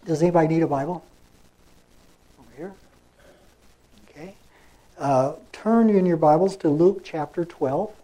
Does anybody need a Bible? Over here. Okay. Turn in your Bibles to Luke chapter 12.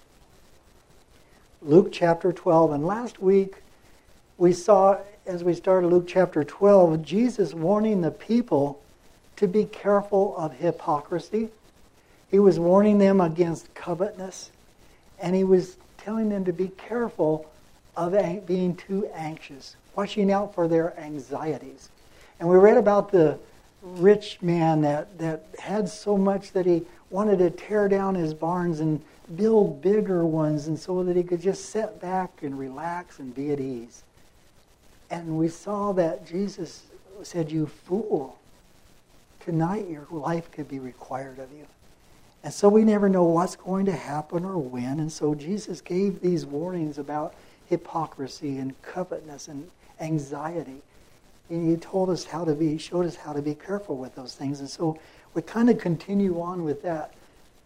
Luke chapter 12. And last week we saw, as we started Luke chapter 12, Jesus warning the people to be careful of hypocrisy. He was warning them against covetousness. And he was telling them to be careful of being too anxious, watching out for their anxieties. And we read about the rich man that had so much that he wanted to tear down his barns and build bigger ones, and so that he could just sit back and relax and be at ease. And we saw that Jesus said, "You fool, tonight your life could be required of you." And so we never know what's going to happen or when. And so Jesus gave these warnings about hypocrisy and covetousness and anxiety. And he showed us how to be careful with those things. And so we kind of continue on with that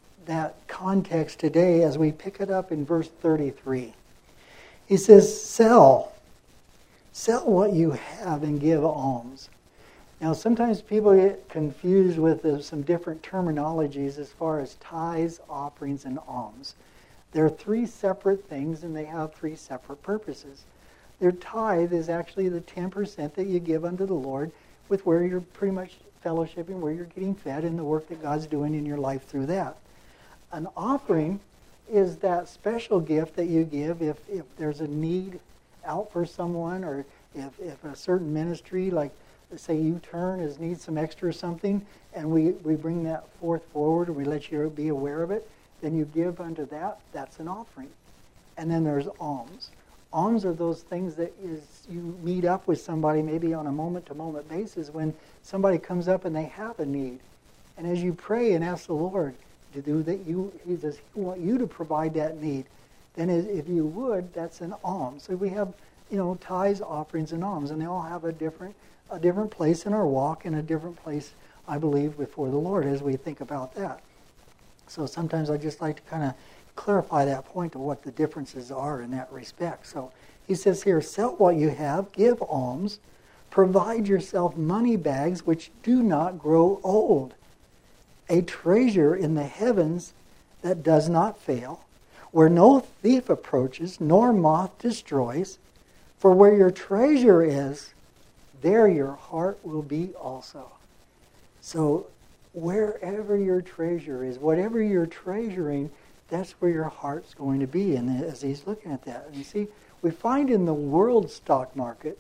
context today as we pick it up in verse 33. He says, sell what you have and give alms. Now, sometimes people get confused with some different terminologies as far as tithes, offerings, and alms. They're three separate things, and they have three separate purposes. Their tithe is actually the 10% that you give unto the Lord, with where you're pretty much fellowshipping, where you're getting fed, and the work that God's doing in your life through that. An offering is that special gift that you give if there's a need out for someone, or if a certain ministry, like say U-Turn, needs some extra something, and we bring that forward, and we let you be aware of it, then you give unto that. That's an offering. And then there's alms. Alms are those things that you meet up with somebody maybe on a moment-to-moment basis when somebody comes up and they have a need. And as you pray and ask the Lord to do that, He want you to provide that need. Then if you would, that's an alms. So we have, tithes, offerings, and alms, and they all have a different place in our walk and a different place, I believe, before the Lord as we think about that. So sometimes I just like to kind of clarify that point of what the differences are in that respect. So he says here, sell what you have, give alms, provide yourself money bags which do not grow old, a treasure in the heavens that does not fail, where no thief approaches, nor moth destroys. For where your treasure is, there your heart will be also. So wherever your treasure is, whatever you're treasuring, that's where your heart's going to be. And as he's looking at that, and you see, we find in the world stock market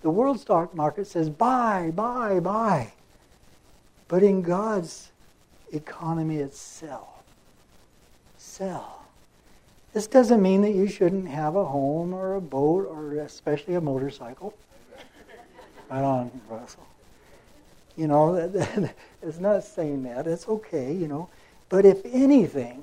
says buy, buy, buy. But in God's economy, it's sell. Sell. This doesn't mean that you shouldn't have a home or a boat or especially a motorcycle. Right on, Russell. It's not saying that. It's okay, But if anything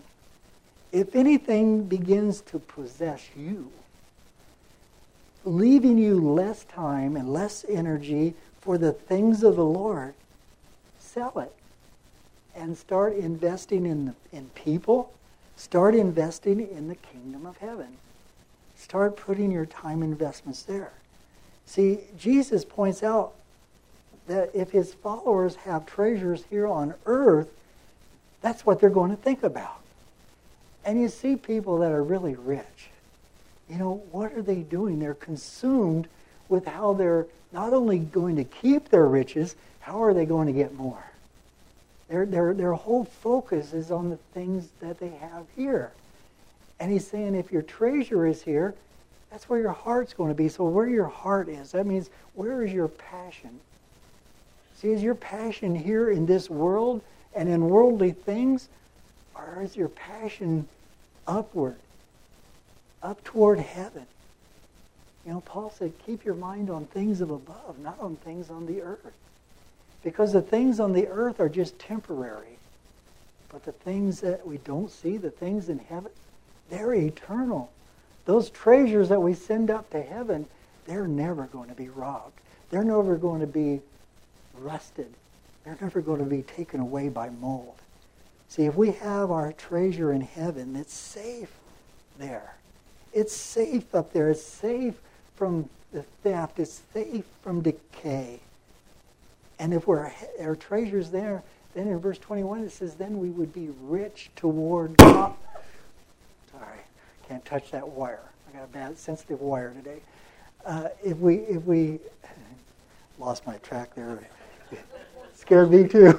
begins to possess you, leaving you less time and less energy for the things of the Lord, sell it. And start investing in people. Start investing in the kingdom of heaven. Start putting your time investments there. See, Jesus points out that if his followers have treasures here on earth, that's what they're going to think about. And you see people that are really rich. What are they doing? They're consumed with how they're not only going to keep their riches, how are they going to get more? Their whole focus is on the things that they have here. And he's saying if your treasure is here, that's where your heart's going to be. So where your heart is, that means where is your passion? See, is your passion here in this world and in worldly things? Or is your passion upward, up toward heaven? Paul said, keep your mind on things of above, not on things on the earth. Because the things on the earth are just temporary. But the things that we don't see, the things in heaven, they're eternal. Those treasures that we send up to heaven, they're never going to be robbed. They're never going to be rusted. They're never going to be taken away by mold. See, if we have our treasure in heaven, it's safe there. It's safe up there. It's safe from the theft. It's safe from decay. And if our treasure's there, then in verse 21 it says, then we would be rich toward God. Sorry, can't touch that wire. I got a bad, sensitive wire today. If we lost my track there. Scared me too.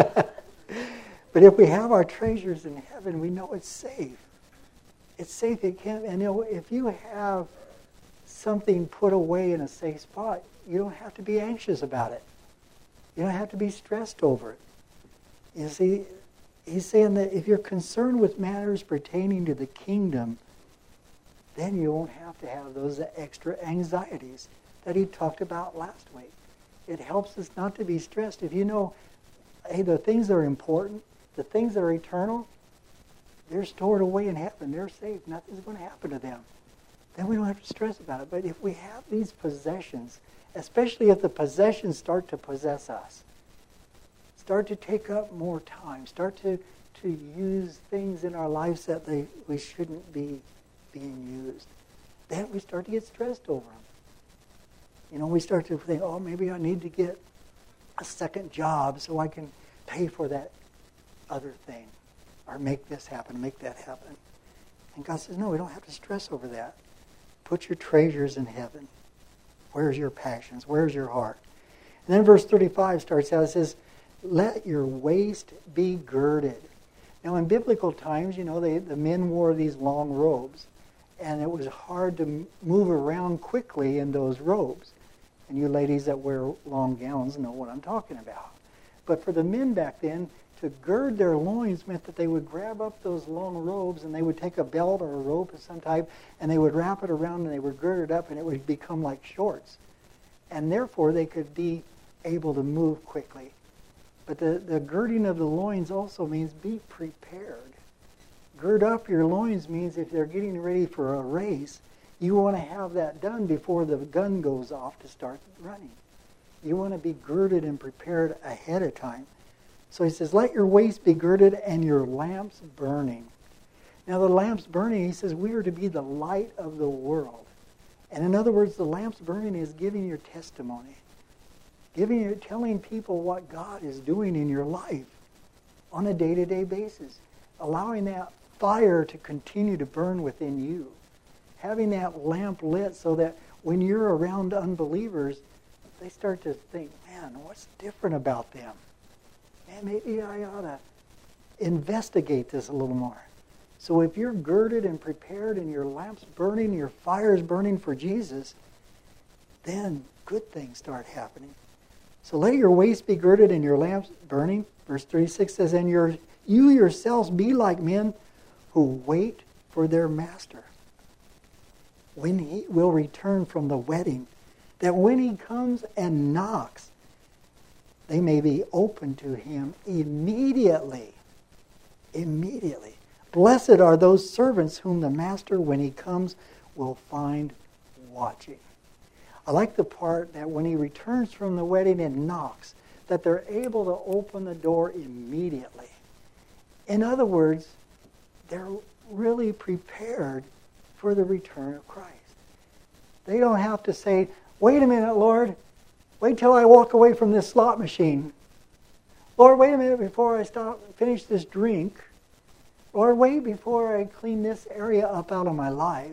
But if we have our treasures in heaven, we know it's safe. It's safe. It can't. And if you have something put away in a safe spot, you don't have to be anxious about it. You don't have to be stressed over it. You see, he's saying that if you're concerned with matters pertaining to the kingdom, then you won't have to have those extra anxieties that he talked about last week. It helps us not to be stressed. If you know, hey, the things that are important, the things that are eternal, they're stored away in heaven. They're safe. Nothing's going to happen to them. Then we don't have to stress about it. But if we have these possessions, especially if the possessions start to possess us, start to take up more time, start to use things in our lives that we shouldn't be being used, then we start to get stressed over them. You know, we start to think, oh, maybe I need to get a second job so I can pay for that other thing, or make this happen, make that happen. And God says, no, we don't have to stress over that. Put your treasures in heaven. Where's your passions? Where's your heart? And then verse 35 starts out, it says, let your waist be girded. Now in biblical times, you know, the men wore these long robes, and it was hard to move around quickly in those robes. And you ladies that wear long gowns know what I'm talking about. But for the men back then, to gird their loins meant that they would grab up those long robes and they would take a belt or a rope of some type and they would wrap it around and they would gird it up and it would become like shorts. And therefore they could be able to move quickly. But the girding of the loins also means be prepared. Gird up your loins means if they're getting ready for a race, you want to have that done before the gun goes off to start running. You want to be girded and prepared ahead of time. So he says, let your waist be girded and your lamps burning. Now the lamps burning, he says, we are to be the light of the world. And in other words, the lamps burning is giving your testimony. Telling people what God is doing in your life on a day-to-day basis. Allowing that fire to continue to burn within you. Having that lamp lit so that when you're around unbelievers, they start to think, man, what's different about them? Man, maybe I ought to investigate this a little more. So if you're girded and prepared and your lamp's burning, your fire's burning for Jesus, then good things start happening. So let your waist be girded and your lamps burning. Verse 36 says, and you yourselves be like men who wait for their master when he will return from the wedding, that when he comes and knocks, they may be open to him immediately. Immediately. Blessed are those servants whom the master, when he comes, will find watching. I like the part that when he returns from the wedding and knocks, that they're able to open the door immediately. In other words, they're really prepared for the return of Christ. They don't have to say, wait a minute, Lord, wait till I walk away from this slot machine. Lord, wait a minute before I finish this drink. Lord, wait before I clean this area up out of my life.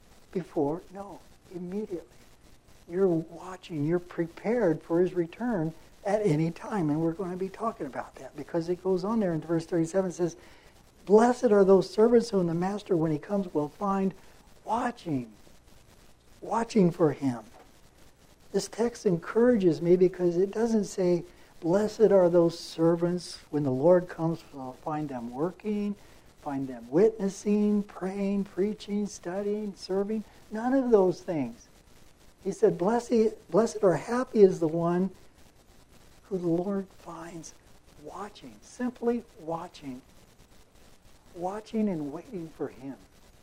No, immediately. You're watching, you're prepared for his return at any time. And we're going to be talking about that because it goes on there in verse 37. It says, blessed are those servants whom the master, when he comes, will find watching for him. This text encourages me because it doesn't say, blessed are those servants when the Lord comes, we'll find them working, find them witnessing, praying, preaching, studying, serving. None of those things. He said, blessed or happy is the one who the Lord finds watching, simply watching and waiting for him.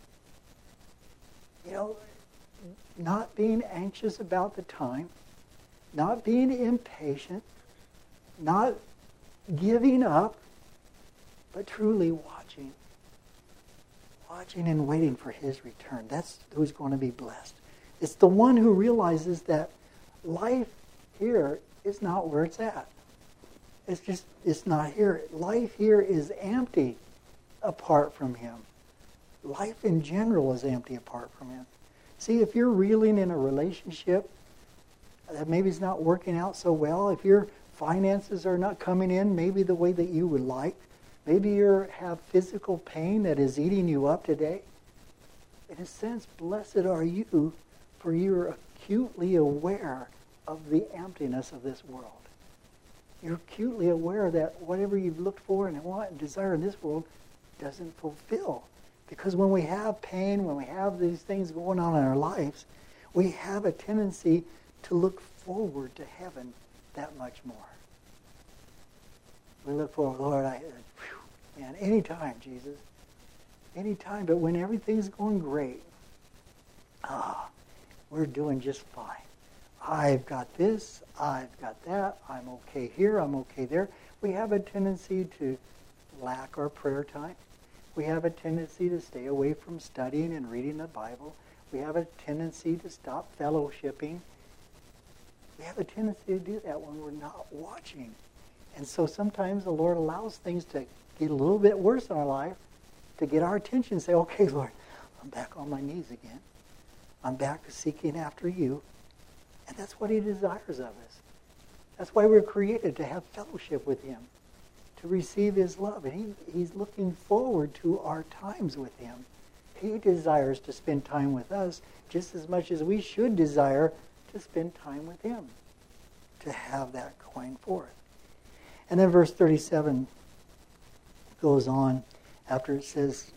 You know, not being anxious about the time, not being impatient, not giving up, but truly watching and waiting for his return. That's who's going to be blessed. It's the one who realizes that life here is not where it's at. It's not here. Life here is empty apart from him. Life in general is empty apart from him. See, if you're reeling in a relationship that maybe is not working out so well, if your finances are not coming in maybe the way that you would like, maybe you have physical pain that is eating you up today, in a sense, blessed are you, for you're acutely aware of the emptiness of this world. You're acutely aware that whatever you've looked for and want and desire in this world doesn't fulfill. Because when we have pain, when we have these things going on in our lives, we have a tendency to look forward to heaven that much more. We look forward, Lord, man, anytime, Jesus. Anytime. But when everything's going great, we're doing just fine. I've got this, I've got that, I'm okay here, I'm okay there. We have a tendency to lack our prayer time. We have a tendency to stay away from studying and reading the Bible. We have a tendency to stop fellowshipping. We have a tendency to do that when we're not watching. And so sometimes the Lord allows things to get a little bit worse in our life to get our attention and say, okay, Lord, I'm back on my knees again. I'm back to seeking after you. And that's what he desires of us. That's why we're created, to have fellowship with him, to receive his love. And he's looking forward to our times with him. He desires to spend time with us just as much as we should desire to spend time with him, to have that going forth. And then verse 37 goes on after it says,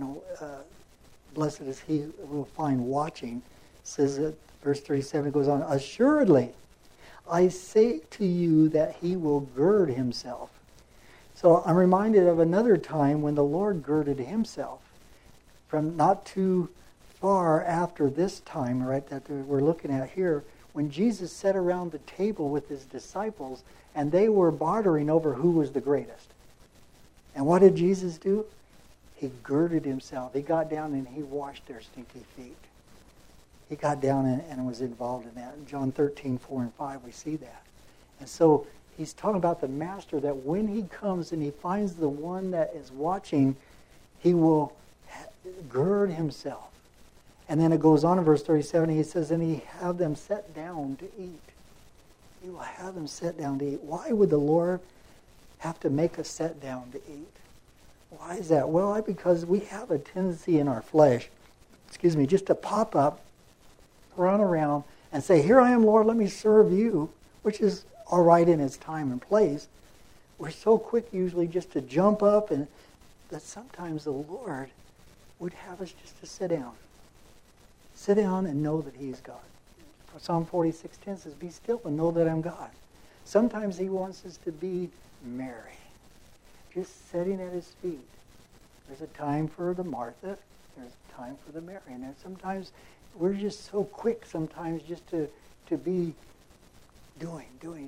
blessed is he who will find watching. It says that verse 37 goes on, assuredly, I say to you that he will gird himself. So I'm reminded of another time when the Lord girded himself. From not too far after this time, right, that we're looking at here, when Jesus sat around the table with his disciples and they were bartering over who was the greatest. And what did Jesus do? He girded himself. He got down and he washed their stinky feet. He got down and was involved in that. In John 13, 4 and 5, we see that. And so he's talking about the master, that when he comes and he finds the one that is watching, he will gird himself. And then it goes on in verse 37, he says, and he have them set down to eat. He will have them set down to eat. Why would the Lord have to make us set down to eat? Why is that? Well, because we have a tendency in our flesh, just to pop up, run around, and say, here I am, Lord, let me serve you, which is all right in its time and place. We're so quick usually just to jump up, and that sometimes the Lord would have us just to sit down. Sit down and know that he's God. Psalm 46:10 says, be still and know that I'm God. Sometimes he wants us to be merry, just sitting at his feet. There's a time for the Martha. There's a time for the Mary. And then sometimes we're just so quick sometimes just to be doing.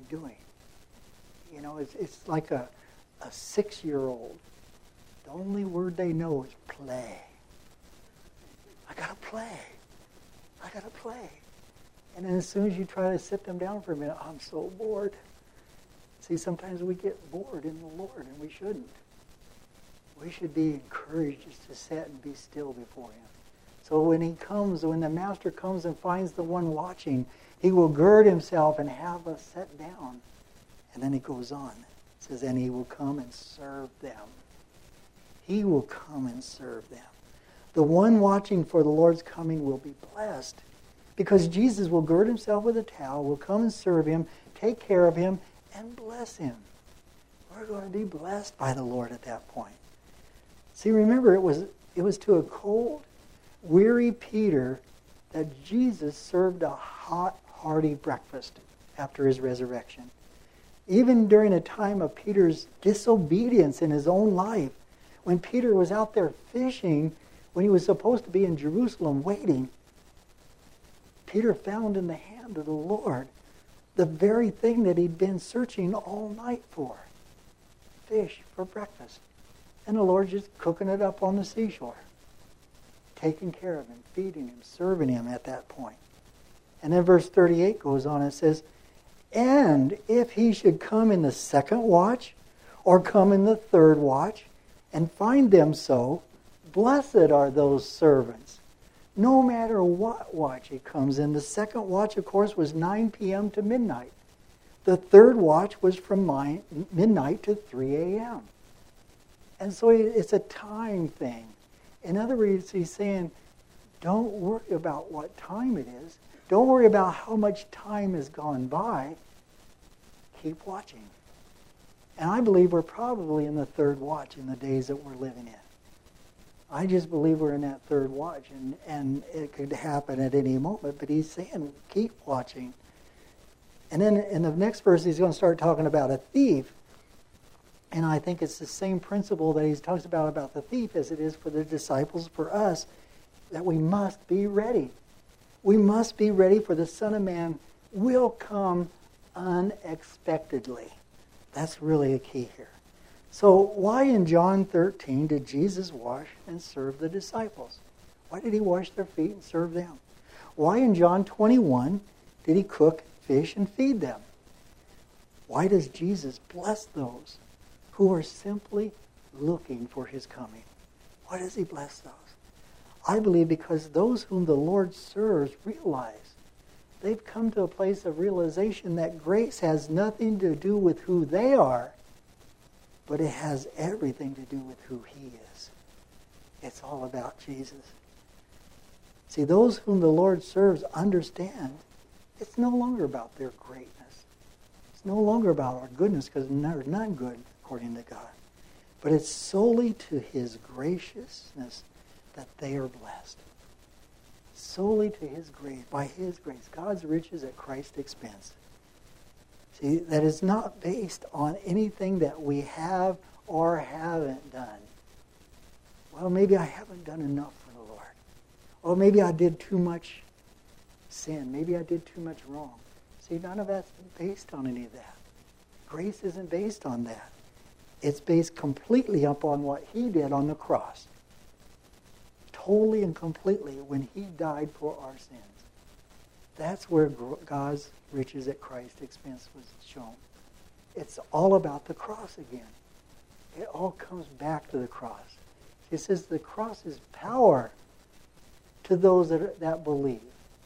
It's like a 6-year-old. The only word they know is play. I gotta play. And then as soon as you try to sit them down for a minute, I'm so bored. See, sometimes we get bored in the Lord, and we shouldn't. We should be encouraged just to sit and be still before him. So when the master comes and finds the one watching, he will gird himself and have us set down. And then he goes on. It says, and he will come and serve them. He will come and serve them. The one watching for the Lord's coming will be blessed, because Jesus will gird himself with a towel, will come and serve him, take care of him, and bless him. We're going to be blessed by the Lord at that point. See, remember, it was to a cold, weary Peter that Jesus served a hot, hearty breakfast after his resurrection. Even during a time of Peter's disobedience in his own life, when Peter was out there fishing, when he was supposed to be in Jerusalem waiting, Peter found in the hand of the Lord the very thing that he'd been searching all night for. Fish for breakfast. And the Lord just cooking it up on the seashore. Taking care of him, feeding him, serving him at that point. And then verse 38 goes on and says, and if he should come in the second watch, or come in the third watch, and find them so, blessed are those servants. No matter what watch he comes in. The second watch, of course, was 9 p.m. to midnight. The third watch was from midnight to 3 a.m. And so it's a time thing. In other words, he's saying, don't worry about what time it is. Don't worry about how much time has gone by. Keep watching. And I believe we're probably in the third watch in the days that we're living in. I just believe we're in that third watch, and it could happen at any moment, but he's saying, keep watching. And then in the next verse, he's going to start talking about a thief. And I think it's the same principle that he talks about the thief as it is for the disciples, for us, that we must be ready. We must be ready, for the Son of Man will come unexpectedly. That's really a key here. So why in John 13 did Jesus wash and serve the disciples? Why did he wash their feet and serve them? Why in John 21 did he cook fish and feed them? Why does Jesus bless those who are simply looking for his coming? Why does he bless those? I believe because those whom the Lord serves realize they've come to a place of realization that grace has nothing to do with who they are, but it has everything to do with who he is. It's all about Jesus. See, those whom the Lord serves understand it's no longer about their greatness. It's no longer about our goodness, because there's none good according to God. But it's solely to his graciousness that they are blessed. Solely to his grace, by his grace, God's riches at Christ's expense. See, that is not based on anything that we have or haven't done. Well, maybe I haven't done enough for the Lord. Or maybe I did too much sin. Maybe I did too much wrong. See, none of that's based on any of that. Grace isn't based on that. It's based completely upon what he did on the cross. Totally and completely when he died for our sins. That's where God's riches at Christ's expense was shown. It's all about the cross again. It all comes back to the cross. It says the cross is power to those that believe,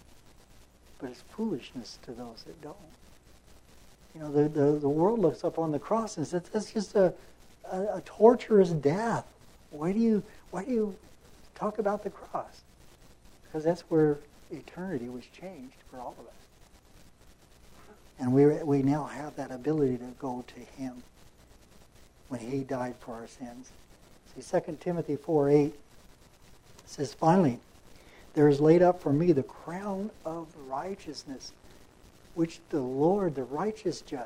but it's foolishness to those that don't. You know, the world looks up on the cross and says that's just a torturous death. Why do you talk about the cross? Because that's where eternity was changed for all of us. And we now have that ability to go to him when he died for our sins. See, 2 Timothy 4:8 says, finally, there is laid up for me the crown of righteousness, which the Lord, the righteous judge,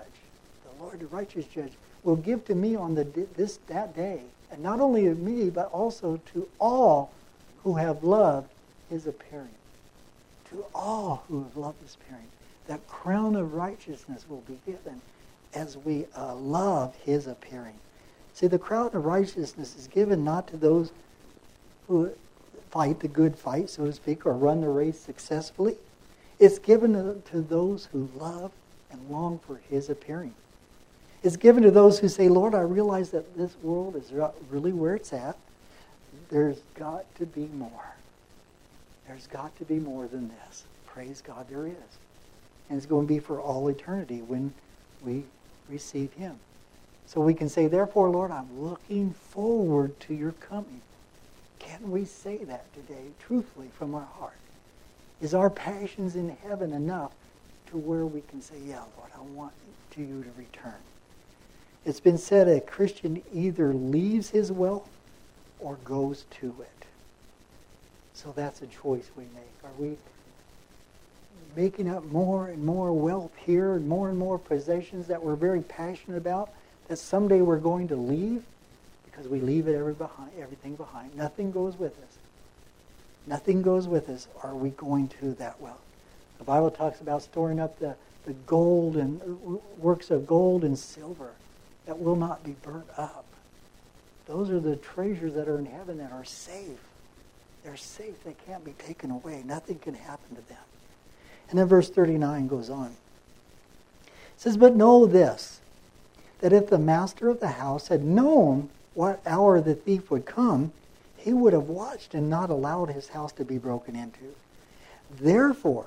will give to me on that day. And not only to me, but also to all who have loved his appearing. To all who have loved his appearing. That crown of righteousness will be given as we love his appearing. See, the crown of righteousness is given not to those who fight the good fight, so to speak, or run the race successfully. It's given to those who love and long for his appearing. It's given to those who say, Lord, I realize that this world is really where it's at. There's got to be more. There's got to be more than this. Praise God, there is. And it's going to be for all eternity when we receive him. So we can say, therefore, Lord, I'm looking forward to your coming. Can we say that today, truthfully, from our heart? Is our passions in heaven enough to where we can say, yeah, Lord, I want you to return? It's been said a Christian either leaves his wealth or goes to it. So that's a choice we make. Are we making up more and more wealth here and more possessions that we're very passionate about that someday we're going to leave because we leave everything behind? Nothing goes with us. Nothing goes with us. Are we going to that wealth? The Bible talks about storing up the gold and works of gold and silver that will not be burnt up. Those are the treasures that are in heaven that are safe. They're safe. They can't be taken away. Nothing can happen to them. And then verse 39 goes on. It says, but know this, that if the master of the house had known what hour the thief would come, he would have watched and not allowed his house to be broken into. Therefore,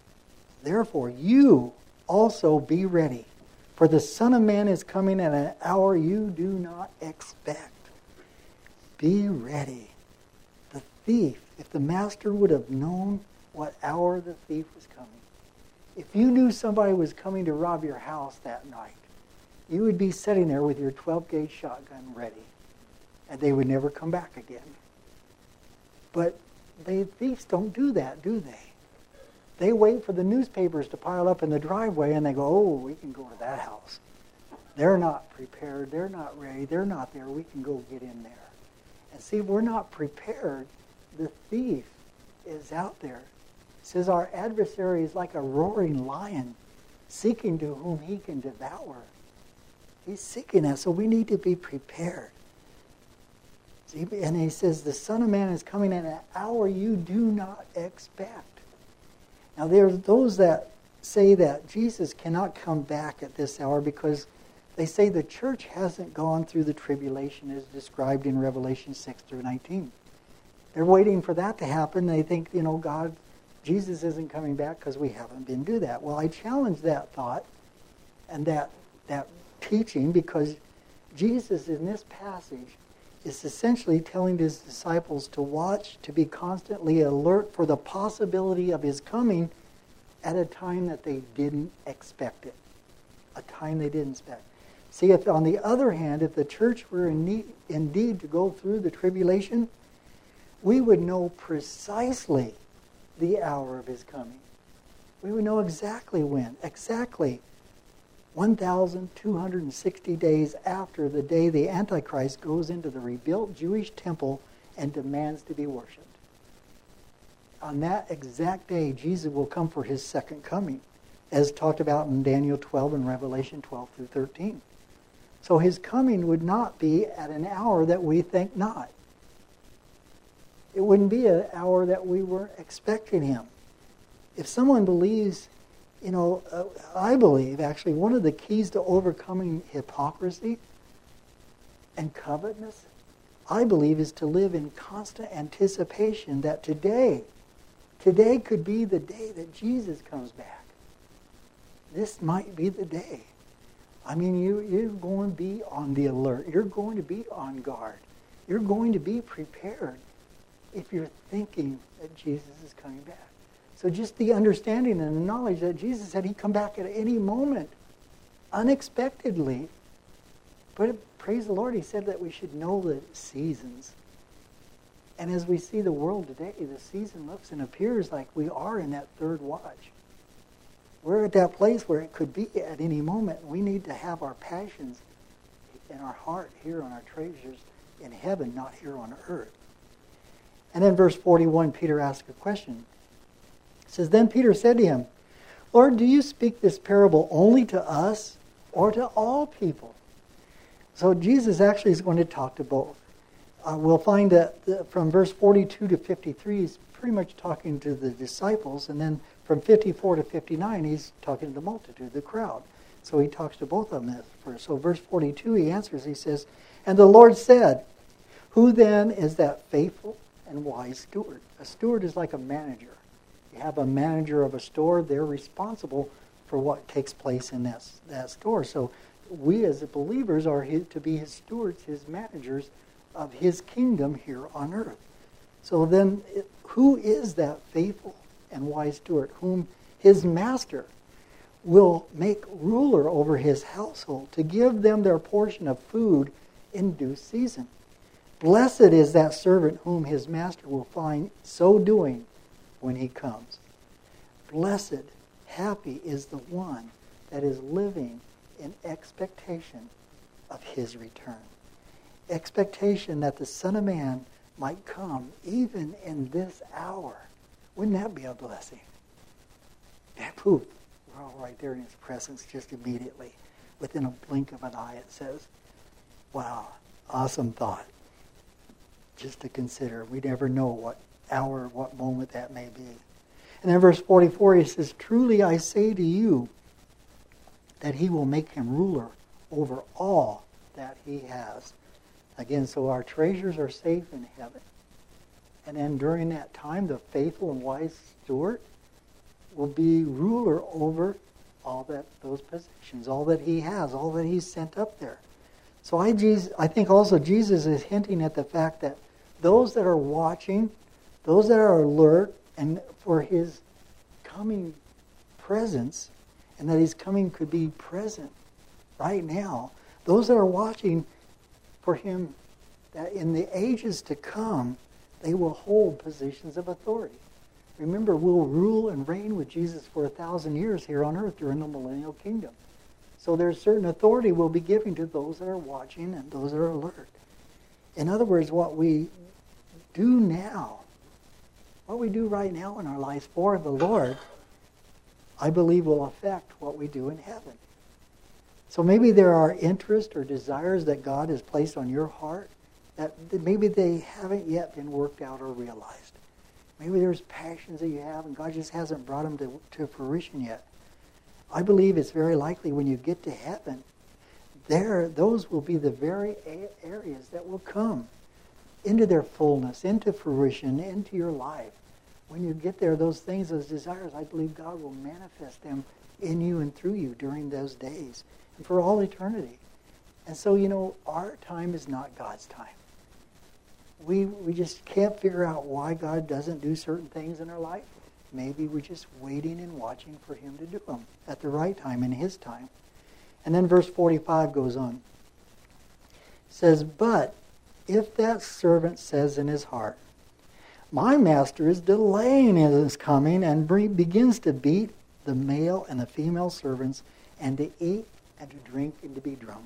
you also be ready, for the Son of Man is coming at an hour you do not expect. Be ready. The thief, if the master would have known what hour the thief was coming, if you knew somebody was coming to rob your house that night, you would be sitting there with your 12-gauge shotgun ready, and they would never come back again. But thieves don't do that, do they? They wait for the newspapers to pile up in the driveway, and they go, oh, we can go to that house. They're not prepared. They're not ready. They're not there. We can go get in there. And see, we're not prepared. The thief is out there. It says our adversary is like a roaring lion, seeking to whom he can devour. He's seeking us, so we need to be prepared. See, and he says, the Son of Man is coming at an hour you do not expect. Now, there's those that say that Jesus cannot come back at this hour because they say the church hasn't gone through the tribulation as described in Revelation 6 through 19. They're waiting for that to happen. They think, Jesus isn't coming back because we haven't been to that. Well, I challenge that thought and that teaching because Jesus in this passage is essentially telling his disciples to watch, to be constantly alert for the possibility of his coming at a time that they didn't expect it. A time they didn't expect. See, if on the other hand, if the church were indeed to go through the tribulation, we would know precisely the hour of his coming. We would know exactly when, exactly 1,260 days after the day the Antichrist goes into the rebuilt Jewish temple and demands to be worshipped. On that exact day, Jesus will come for his second coming, as talked about in Daniel 12 and Revelation 12 through 13. So his coming would not be at an hour that we think not. It wouldn't be an hour that we weren't expecting him. If someone believes, I believe actually one of the keys to overcoming hypocrisy and covetousness, I believe, is to live in constant anticipation that today could be the day that Jesus comes back. This might be the day. I mean, you're going to be on the alert. You're going to be on guard. You're going to be prepared if you're thinking that Jesus is coming back. So just the understanding and the knowledge that Jesus said he'd come back at any moment, unexpectedly. But praise the Lord, he said that we should know the seasons. And as we see the world today, the season looks and appears like we are in that third watch. We're at that place where it could be at any moment. We need to have our passions in our heart here on our treasures in heaven, not here on earth. And then verse 41, Peter asks a question. It says, then Peter said to him, Lord, do you speak this parable only to us or to all people? So Jesus actually is going to talk to both. We'll find that from verse 42 to 53, he's pretty much talking to the disciples. And then from 54 to 59, he's talking to the multitude, the crowd. So he talks to both of them at first. So verse 42, he answers, he says, and the Lord said, who then is that faithful and wise steward? A steward is like a manager. You have a manager of a store, they're responsible for what takes place in that store. So we as believers are to be his stewards, his managers of his kingdom here on earth. So then, who is that faithful and wise steward whom his master will make ruler over his household to give them their portion of food in due season? Blessed is that servant whom his master will find so doing when he comes. Blessed, happy is the one that is living in expectation of his return. Expectation that the Son of Man might come even in this hour. Wouldn't that be a blessing? And poof, we're all right there in his presence just immediately. Within a blink of an eye, it says, wow, awesome thought. Just to consider. We never know what hour, what moment that may be. And then verse 44, he says, truly I say to you that he will make him ruler over all that he has. Again, so our treasures are safe in heaven. And then during that time, the faithful and wise steward will be ruler over all those possessions, all that he has, all that he's sent up there. So I think also Jesus is hinting at the fact that those that are watching, those that are alert, and for his coming presence, and that his coming could be present right now, those that are watching for him, that in the ages to come, they will hold positions of authority. Remember, we'll rule and reign with Jesus for 1,000 years here on earth during the millennial kingdom. So there's certain authority we'll be giving to those that are watching and those that are alert. In other words, what we do now, what we do right now in our lives for the Lord, I believe will affect what we do in heaven. So maybe there are interests or desires that God has placed on your heart that maybe they haven't yet been worked out or realized. Maybe there's passions that you have and God just hasn't brought them to fruition yet. I believe it's very likely when you get to heaven, those will be the very areas that will come into their fullness, into fruition, into your life. When you get there, those things, those desires, I believe God will manifest them in you and through you during those days and for all eternity. And so, our time is not God's time. We just can't figure out why God doesn't do certain things in our life. Maybe we're just waiting and watching for him to do them at the right time, in his time. And then verse 45 goes on. It says, but if that servant says in his heart, my master is delaying his coming, and begins to beat the male and the female servants, and to eat and to drink and to be drunk.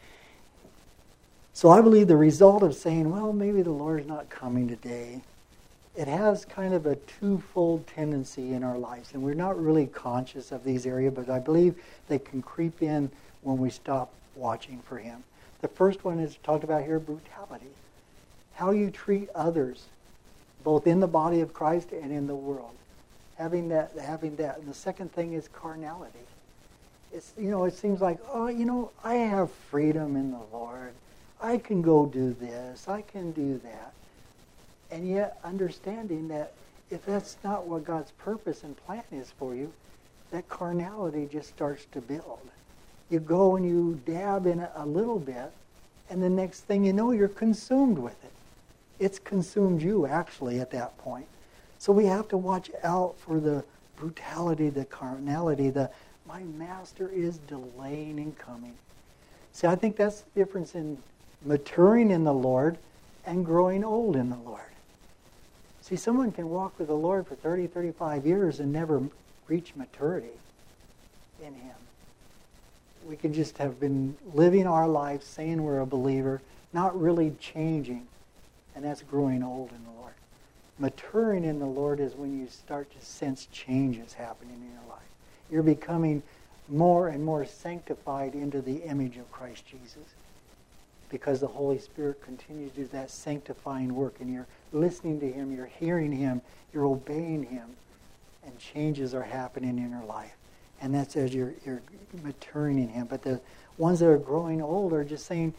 So I believe the result of saying, well, maybe the Lord's not coming today, it has kind of a twofold tendency in our lives. And we're not really conscious of these areas, but I believe they can creep in when we stop watching for him. The first one is talked about here, brutality. How you treat others, both in the body of Christ and in the world. Having that. And the second thing is carnality. It's, it seems like, I have freedom in the Lord. I can go do this. I can do that. And yet understanding that if that's not what God's purpose and plan is for you, that carnality just starts to build. You go and you dab in it a little bit, and the next thing you know, you're consumed with it. It's consumed you, actually, at that point. So we have to watch out for the brutality, the carnality, my master is delaying in coming. See, I think that's the difference in maturing in the Lord and growing old in the Lord. See, someone can walk with the Lord for 30, 35 years and never reach maturity in him. We can just have been living our life saying we're a believer, not really changing, and that's growing old in the Lord. Maturing in the Lord is when you start to sense changes happening in your life. You're becoming more and more sanctified into the image of Christ Jesus, because the Holy Spirit continues to do that sanctifying work, and you're listening to him, you're hearing him, you're obeying him, and changes are happening in your life. And that's as you're maturing in him. But the ones that are growing old are just saying,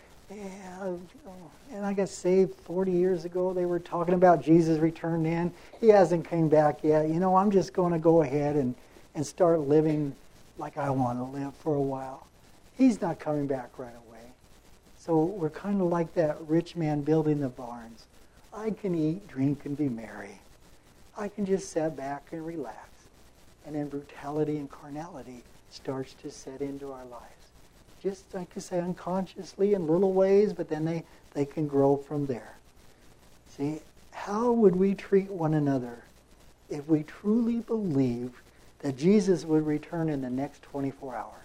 and I got saved 40 years ago. They were talking about Jesus returned in. He hasn't came back yet. I'm just going to go ahead and start living like I want to live for a while. He's not coming back right away. So we're kind of like that rich man building the barns. I can eat, drink, and be merry. I can just sit back and relax. And then brutality and carnality starts to set into our lives. Just, like I say, unconsciously in little ways, but then they can grow from there. See, how would we treat one another if we truly believed that Jesus would return in the next 24 hours?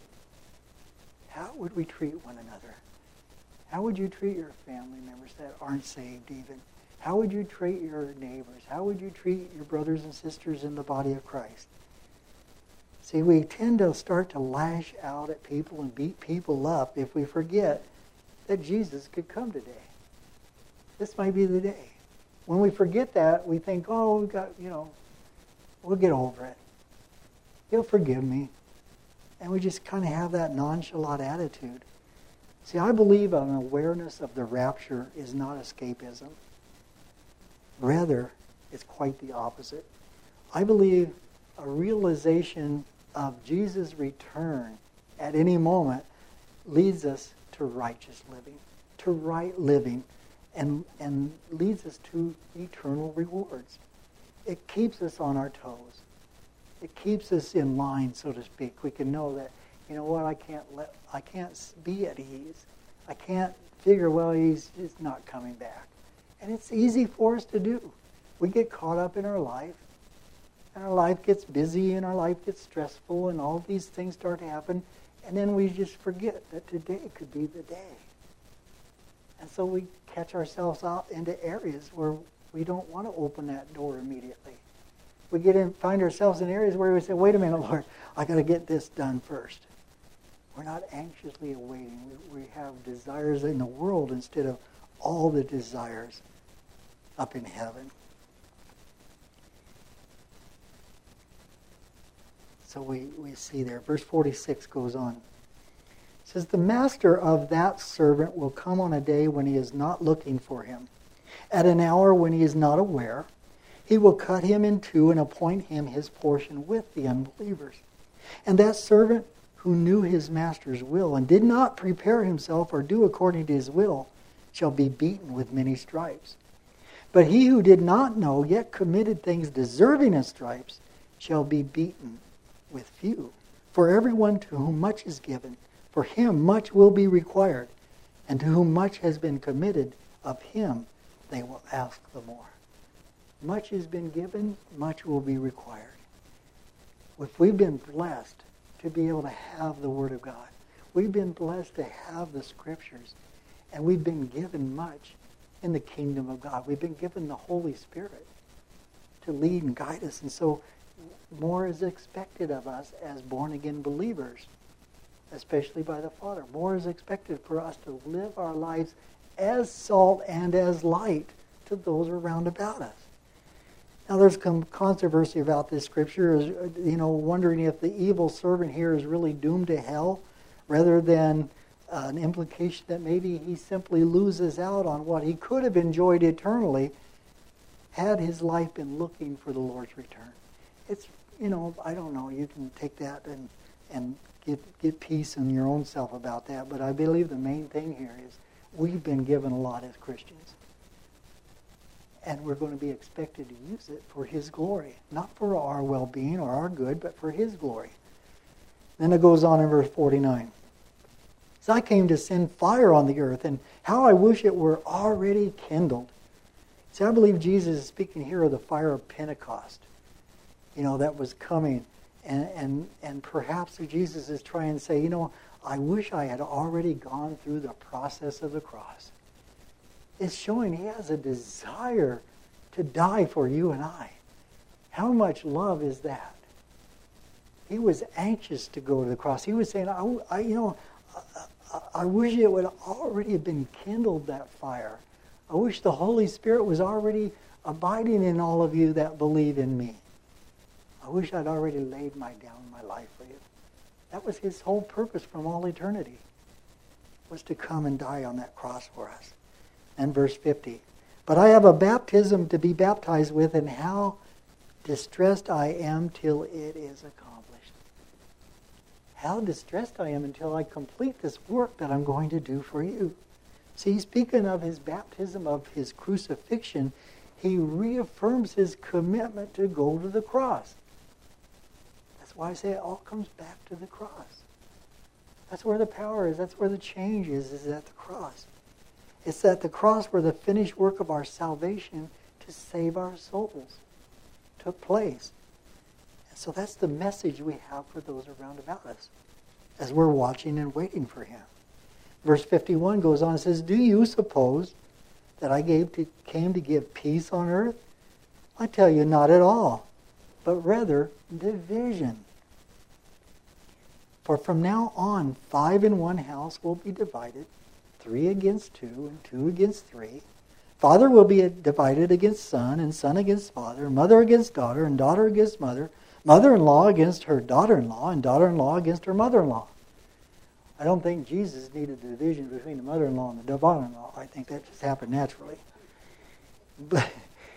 How would we treat one another? How would you treat your family members that aren't saved even? How would you treat your neighbors? How would you treat your brothers and sisters in the body of Christ? See, we tend to start to lash out at people and beat people up if we forget that Jesus could come today. This might be the day. When we forget that, we think, oh, we got, We'll get over it. He'll forgive me. And we just kind of have that nonchalant attitude. See, I believe an awareness of the rapture is not escapism. Rather, it's quite the opposite. I believe a realization of Jesus' return at any moment leads us to righteous living, to right living, and leads us to eternal rewards. It keeps us on our toes. It keeps us in line, so to speak. We can know that, you know what, I can't be at ease. I can't figure, well, he's not coming back. And it's easy for us to do. We get caught up in our life, and our life gets busy, and our life gets stressful, and all these things start to happen, and then we just forget that today could be the day. And so we catch ourselves out into areas where we don't want to open that door immediately. We find ourselves in areas where we say, wait a minute, Lord, I got to get this done first. We're not anxiously awaiting. We have desires in the world instead of all the desires up in heaven. So we see there. Verse 46 goes on. It says, the master of that servant will come on a day when he is not looking for him, at an hour when he is not aware. He will cut him in two and appoint him his portion with the unbelievers. And that servant who knew his master's will and did not prepare himself or do according to his will shall be beaten with many stripes. But he who did not know, yet committed things deserving of stripes, shall be beaten with few. For everyone to whom much is given, for him much will be required. And to whom much has been committed, of him they will ask the more. Much has been given, much will be required. If we've been blessed to be able to have the Word of God, we've been blessed to have the Scriptures, and we've been given much in the kingdom of God. We've been given the Holy Spirit to lead and guide us. And so more is expected of us as born-again believers, especially by the Father. More is expected for us to live our lives as salt and as light to those around about us. Now there's some controversy about this scripture, wondering if the evil servant here is really doomed to hell, rather than an implication that maybe he simply loses out on what he could have enjoyed eternally had his life been looking for the Lord's return. It's, I don't know, you can take that and get peace in your own self about that, but I believe the main thing here is we've been given a lot as Christians. And we're going to be expected to use it for His glory. Not for our well-being or our good, but for His glory. Then it goes on in verse 49. So I came to send fire on the earth, and how I wish it were already kindled. See, I believe Jesus is speaking here of the fire of Pentecost, that was coming. And perhaps Jesus is trying to say, I wish I had already gone through the process of the cross. It's showing He has a desire to die for you and I. How much love is that? He was anxious to go to the cross. He was saying, I wish it would already have been kindled, that fire. I wish the Holy Spirit was already abiding in all of you that believe in me. I wish I'd already laid down my life for you. That was His whole purpose from all eternity, was to come and die on that cross for us. And verse 50, but I have a baptism to be baptized with, and how distressed I am till it is accomplished. How distressed I am until I complete this work that I'm going to do for you. See, speaking of His baptism, of His crucifixion, He reaffirms His commitment to go to the cross. That's why I say it all comes back to the cross. That's where the power is. That's where the change is at the cross. It's at the cross where the finished work of our salvation to save our souls took place. And so that's the message we have for those around about us as we're watching and waiting for Him. Verse 51 goes on and says, do you suppose that I came to give peace on earth? I tell you, not at all, but rather division. For from now on, 5 in one house will be divided, 3 against 2, and 2 against 3. Father will be divided against son, and son against father, mother against daughter, and daughter against mother, mother-in-law against her daughter-in-law, and daughter-in-law against her mother-in-law. I don't think Jesus needed a division between the mother-in-law and the daughter-in-law. I think that just happened naturally. But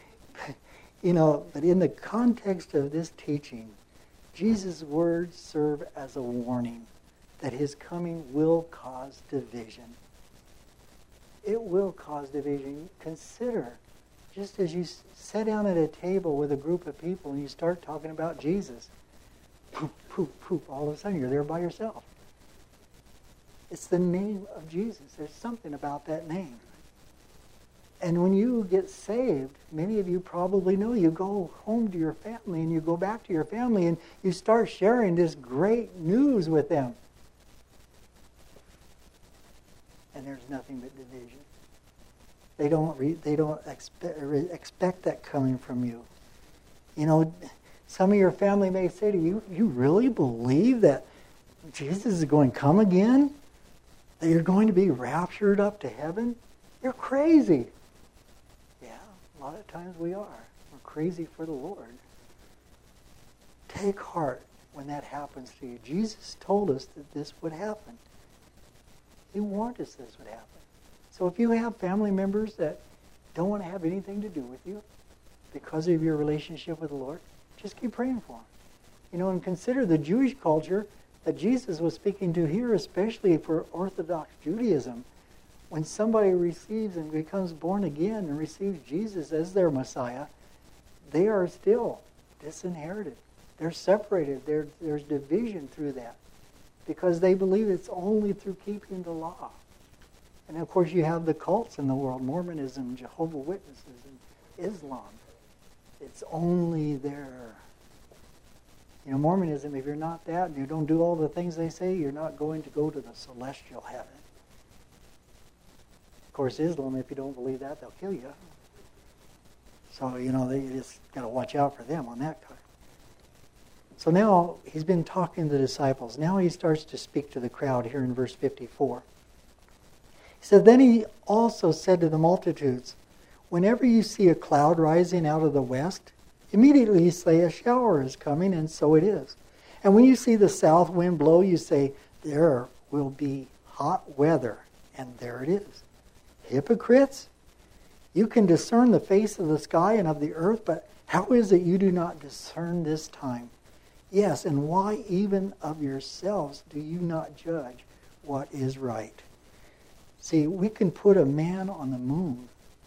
in the context of this teaching, Jesus' words serve as a warning that his coming will cause division. It will cause division. Consider, just as you sit down at a table with a group of people and you start talking about Jesus, poof, poof, poof, all of a sudden you're there by yourself. It's the name of Jesus. There's something about that name. And when you get saved, many of you probably know, you go home to your family and you go back to your family and you start sharing this great news with them. And there's nothing but division. They don't expect that coming from you. Some of your family may say to you, "You really believe that Jesus is going to come again? That you're going to be raptured up to heaven? You're crazy." Yeah, a lot of times we are. We're crazy for the Lord. Take heart when that happens to you. Jesus told us that this would happen. He warned us this would happen. So if you have family members that don't want to have anything to do with you because of your relationship with the Lord, just keep praying for them. And consider the Jewish culture that Jesus was speaking to here, especially for Orthodox Judaism. When somebody receives and becomes born again and receives Jesus as their Messiah, they are still disinherited. They're separated. There's division through that, because they believe it's only through keeping the law. And of course you have the cults in the world, Mormonism, Jehovah's Witnesses, and Islam. It's only there. Mormonism, if you're not that and you don't do all the things they say, you're not going to go to the celestial heaven. Of course, Islam, if you don't believe that, they'll kill you. So, you just got to watch out for them on that kind. So now he's been talking to the disciples. Now he starts to speak to the crowd here in verse 54. He said, "Then he also said to the multitudes, whenever you see a cloud rising out of the west, immediately you say a shower is coming, and so it is. And when you see the south wind blow, you say, there will be hot weather, and there it is. Hypocrites, you can discern the face of the sky and of the earth, but how is it you do not discern this time? Yes, and why even of yourselves do you not judge what is right?" See, we can put a man on the moon,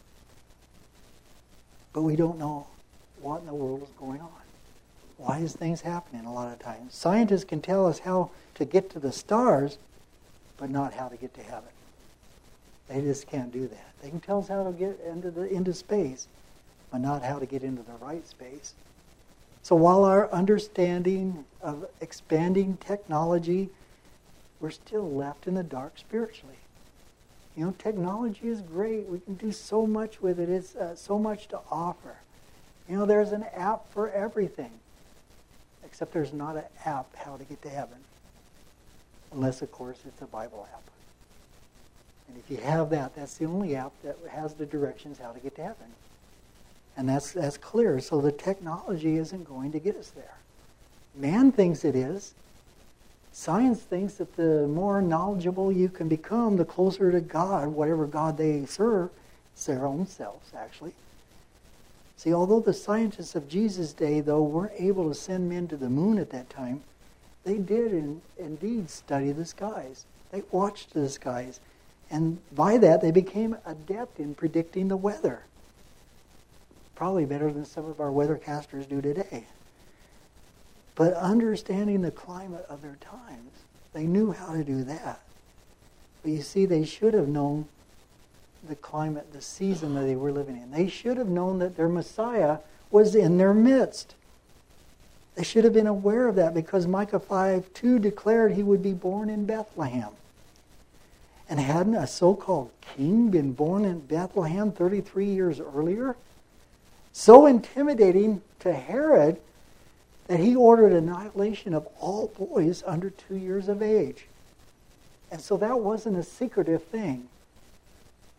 but we don't know what in the world is going on. Why is things happening a lot of times? Scientists can tell us how to get to the stars, but not how to get to heaven. They just can't do that. They can tell us how to get into space, but not how to get into the right space. So while our understanding of expanding technology, we're still left in the dark spiritually. Technology is great. We can do so much with it. It's so much to offer. There's an app for everything, except there's not an app how to get to heaven, unless, of course, it's a Bible app. And if you have that, that's the only app that has the directions how to get to heaven. And that's clear. So the technology isn't going to get us there. Man thinks it is. Science thinks that the more knowledgeable you can become, the closer to God, whatever God they serve. It's their own selves, actually. See, although the scientists of Jesus' day, though, weren't able to send men to the moon at that time, they did indeed study the skies. They watched the skies. And by that, they became adept in predicting the weather. Probably better than some of our weathercasters do today. But understanding the climate of their times, they knew how to do that. But you see, they should have known the climate, the season that they were living in. They should have known that their Messiah was in their midst. They should have been aware of that, because Micah 5:2 declared he would be born in Bethlehem. And hadn't a so-called king been born in Bethlehem 33 years earlier? So intimidating to Herod that he ordered annihilation of all boys under 2 years of age. And so that wasn't a secretive thing.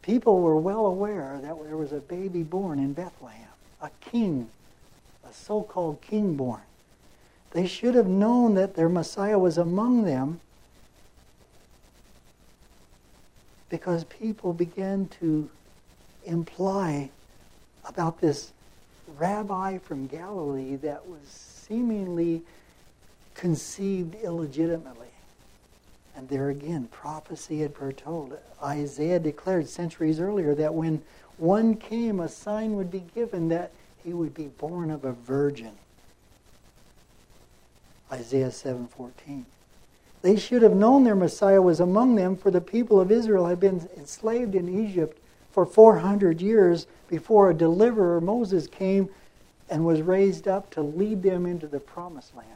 People were well aware that there was a baby born in Bethlehem, a king, a so-called king born. They should have known that their Messiah was among them, because people began to imply about this rabbi from Galilee that was seemingly conceived illegitimately. And there again, prophecy had foretold. Isaiah declared centuries earlier that when one came, a sign would be given that he would be born of a virgin. Isaiah 7:14. They should have known their Messiah was among them, for the people of Israel had been enslaved in Egypt for 400 years before a deliverer, Moses, came and was raised up to lead them into the promised land.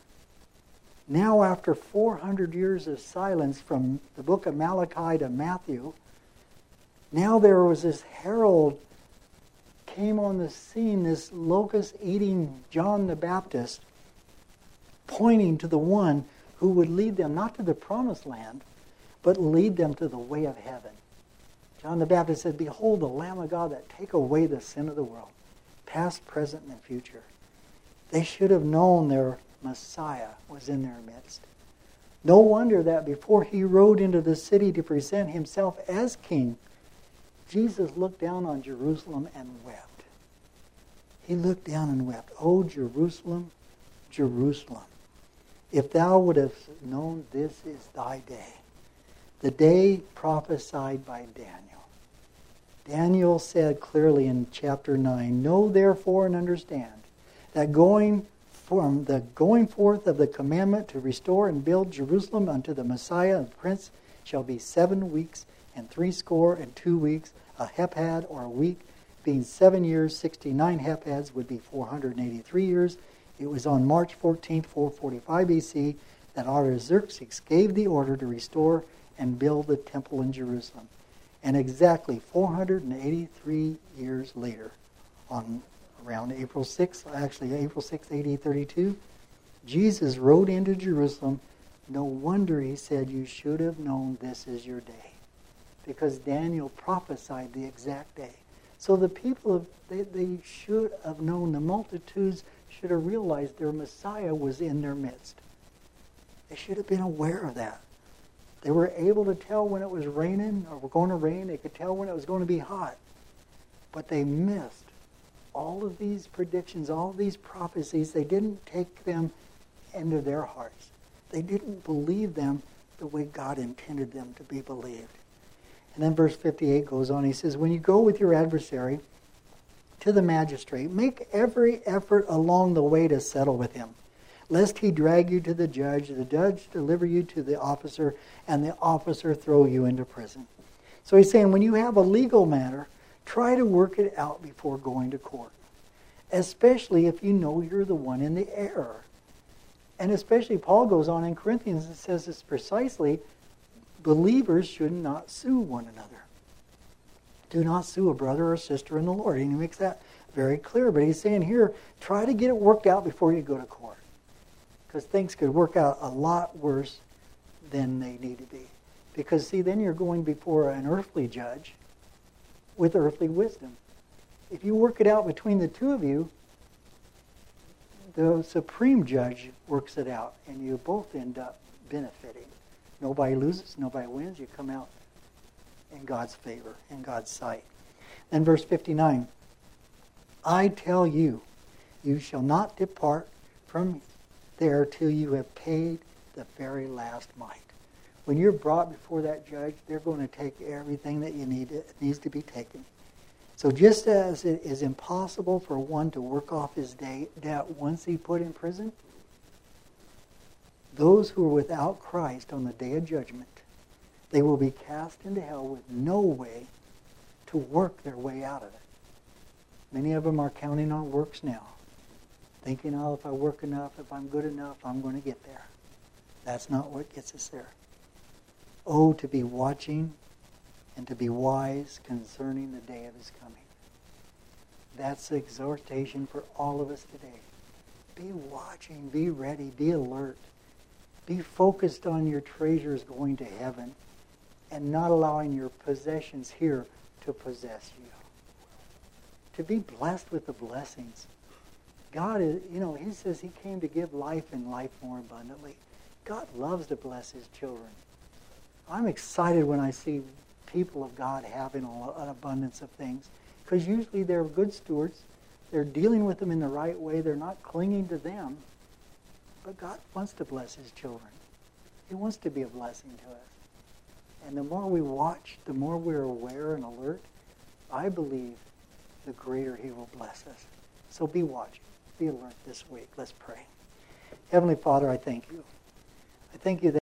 Now, after 400 years of silence from the book of Malachi to Matthew, now there was this herald came on the scene, this locust-eating John the Baptist, pointing to the one who would lead them not to the promised land, but lead them to the way of heaven. John the Baptist said, "Behold the Lamb of God that take away the sin of the world," past, present, and future. They should have known their Messiah was in their midst. No wonder that before he rode into the city to present himself as king, Jesus looked down on Jerusalem and wept. He looked down and wept. "Oh, Jerusalem, Jerusalem, if thou would have known this is thy day," the day prophesied by Daniel. Daniel said clearly in chapter 9, "Know therefore and understand that going forth of the commandment to restore and build Jerusalem unto the Messiah and Prince shall be 7 weeks and 62 weeks, a heptad or a week, being 7 years, 69 heptads would be 483 years. It was on March 14th, 445 BC, that Artaxerxes gave the order to restore and build the temple in Jerusalem. And exactly 483 years later, on around April 6th, AD 32, Jesus rode into Jerusalem. No wonder he said, "You should have known this is your day," because Daniel prophesied the exact day. So the people, they should have known, the multitudes should have realized their Messiah was in their midst. They should have been aware of that. They were able to tell when it was raining or going to rain. They could tell when it was going to be hot. But they missed all of these predictions, all of these prophecies. They didn't take them into their hearts. They didn't believe them the way God intended them to be believed. And then verse 58 goes on. He says, "When you go with your adversary to the magistrate, make every effort along the way to settle with him, lest he drag you to the judge deliver you to the officer, and the officer throw you into prison." So he's saying when you have a legal matter, try to work it out before going to court, especially if you know you're the one in the error. And especially Paul goes on in Corinthians and says this precisely, believers should not sue one another. Do not sue a brother or sister in the Lord. And he makes that very clear. But he's saying here, try to get it worked out before you go to court, because things could work out a lot worse than they need to be. Because, see, then you're going before an earthly judge with earthly wisdom. If you work it out between the two of you, the supreme judge works it out, and you both end up benefiting. Nobody loses, nobody wins. You come out in God's favor, in God's sight. Then verse 59, "I tell you, you shall not depart from there till you have paid the very last mite." When you're brought before that judge, they're going to take everything that needs to be taken. So just as it is impossible for one to work off his debt once he's put in prison, those who are without Christ on the day of judgment, they will be cast into hell with no way to work their way out of it. Many of them are counting on works now, thinking, "Oh, if I work enough, if I'm good enough, I'm going to get there." That's not what gets us there. Oh, to be watching and to be wise concerning the day of his coming. That's the exhortation for all of us today. Be watching, be ready, be alert. Be focused on your treasures going to heaven. and not allowing your possessions here to possess you. To be blessed with the blessings. God is, He says He came to give life and life more abundantly. God loves to bless His children. I'm excited when I see people of God having an abundance of things, because usually they're good stewards. They're dealing with them in the right way. They're not clinging to them. But God wants to bless His children. He wants to be a blessing to us. And the more we watch, the more we're aware and alert, I believe the greater He will bless us. So be watching. Be alert this week. Let's pray. Heavenly Father, I thank you. I thank you that